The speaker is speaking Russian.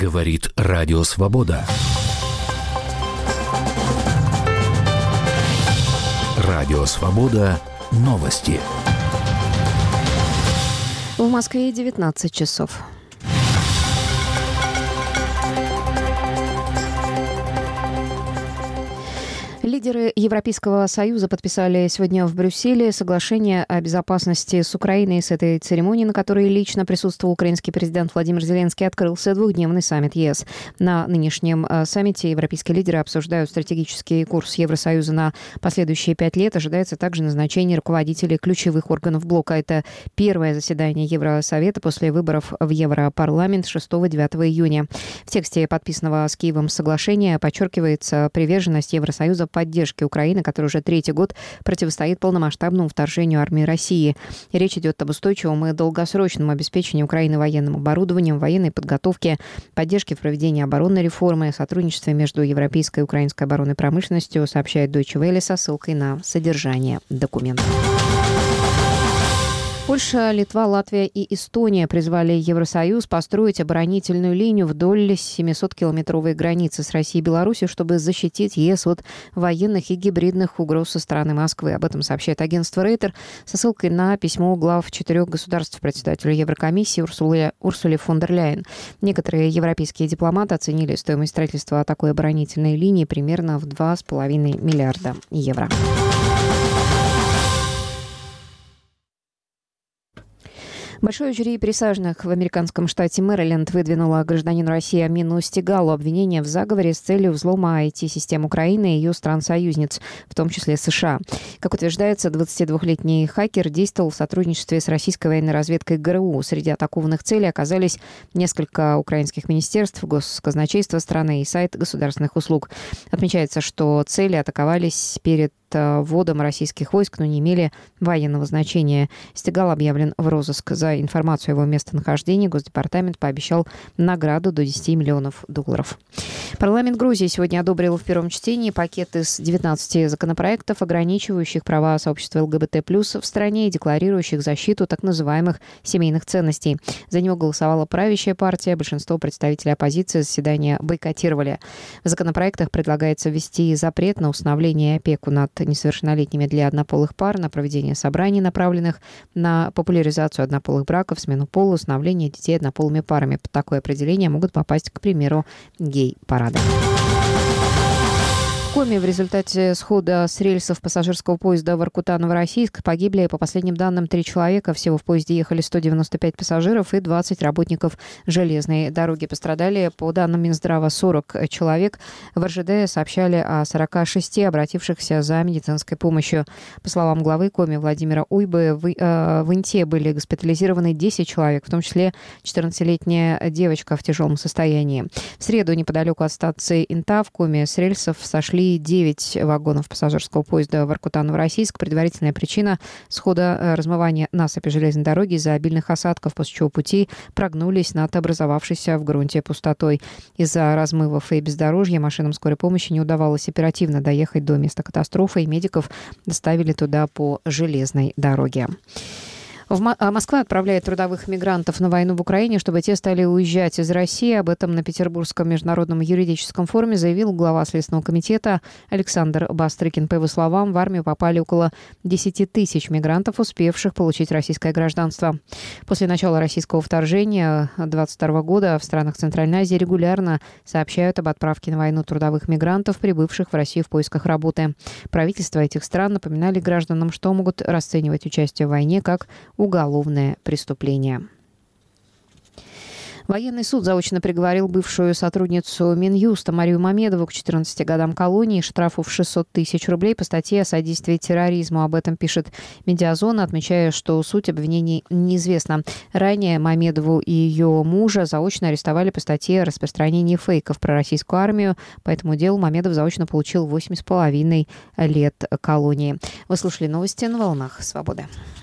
Говорит Радио Свобода. Радио Свобода. Новости. В Москве 19 часов. Лидеры Европейского Союза подписали сегодня в Брюсселе соглашение о безопасности с Украиной. С этой церемонии, на которой лично присутствовал украинский президент Владимир Зеленский, открылся двухдневный саммит ЕС. На нынешнем саммите европейские лидеры обсуждают стратегический курс Евросоюза на последующие 5 лет. Ожидается также назначение руководителей ключевых органов блока. Это первое заседание Евросовета после выборов в Европарламент 6-9 июня. В тексте подписанного с Киевом соглашения подчеркивается приверженность Евросоюза поддержки Украины, которая уже третий год противостоит полномасштабному вторжению армии России. Речь идет об устойчивом и долгосрочном обеспечении Украины военным оборудованием, военной подготовке, поддержке в проведении оборонной реформы, сотрудничестве между европейской и украинской оборонной промышленностью, сообщает Deutsche Welle со ссылкой на содержание документа. Польша, Литва, Латвия и Эстония призвали Евросоюз построить оборонительную линию вдоль 700-километровой границы с Россией и Беларусью, чтобы защитить ЕС от военных и гибридных угроз со стороны Москвы. Об этом сообщает агентство Рейтер со ссылкой на письмо глав 4 государств председателю Еврокомиссии Урсуле фон дер Ляйен. Некоторые европейские дипломаты оценили стоимость строительства такой оборонительной линии примерно в 2,5 миллиарда евро. Большое жюри присяжных в американском штате Мэриленд выдвинуло гражданину России Амину Стигалу обвинение в заговоре с целью взлома IT-систем Украины и ее стран-союзниц, в том числе США. Как утверждается, 22-летний хакер действовал в сотрудничестве с российской военной разведкой ГРУ. Среди атакованных целей оказались несколько украинских министерств, госказначейства страны и сайт государственных услуг. Отмечается, что цели атаковались перед вводом российских войск, но не имели военного значения. Стигал объявлен в розыск. За информацию о его местонахождении Госдепартамент пообещал награду до $10 миллионов. Парламент Грузии сегодня одобрил в первом чтении пакет из 19 законопроектов, ограничивающих права сообщества ЛГБТ+, в стране и декларирующих защиту так называемых семейных ценностей. За него голосовала правящая партия. Большинство представителей оппозиции заседания бойкотировали. В законопроектах предлагается ввести запрет на усыновление и опеку над несовершеннолетними для однополых пар, на проведение собраний, направленных на популяризацию однополых браков, смену пола, усыновление детей однополыми парами. Под такое определение могут попасть, к примеру, гей-парады. В Коми в результате схода с рельсов пассажирского поезда Воркута-Новороссийск погибли, по последним данным, 3 человека. Всего в поезде ехали 195 пассажиров и 20 работников железной дороги. Пострадали, по данным Минздрава, 40 человек. В РЖД сообщали о 46 обратившихся за медицинской помощью. По словам главы Коми Владимира Уйбы, в Инте были госпитализированы 10 человек, в том числе 14-летняя девочка в тяжелом состоянии. В среду неподалеку от станции Инта в Коми с рельсов сошли 9 вагонов пассажирского поезда Воркута-Новороссийск. Предварительная причина схода — размывание насыпи железной дороги из-за обильных осадков, после чего пути прогнулись над образовавшейся в грунте пустотой. Из-за размывов и бездорожья машинам скорой помощи не удавалось оперативно доехать до места катастрофы, и медиков доставили туда по железной дороге. Москва отправляет трудовых мигрантов на войну в Украине, чтобы те стали уезжать из России. Об этом на Петербургском международном юридическом форуме заявил глава Следственного комитета Александр Бастрыкин. По его словам, в армию попали около 10 тысяч мигрантов, успевших получить российское гражданство. После начала российского вторжения 2022 года в странах Центральной Азии регулярно сообщают об отправке на войну трудовых мигрантов, прибывших в Россию в поисках работы. Правительства этих стран напоминали гражданам, что могут расценивать участие в войне как уголовное преступление. Военный суд заочно приговорил бывшую сотрудницу Минюста Марию Мамедову к 14 годам колонии и штрафу в 600 тысяч рублей по статье о содействии терроризму. Об этом пишет «Медиазона», отмечая, что суть обвинений неизвестна. Ранее Мамедову и ее мужа заочно арестовали по статье о распространении фейков про российскую армию. По этому делу Мамедов заочно получил 8,5 лет колонии. Вы слушали новости на «Волнах Свободы».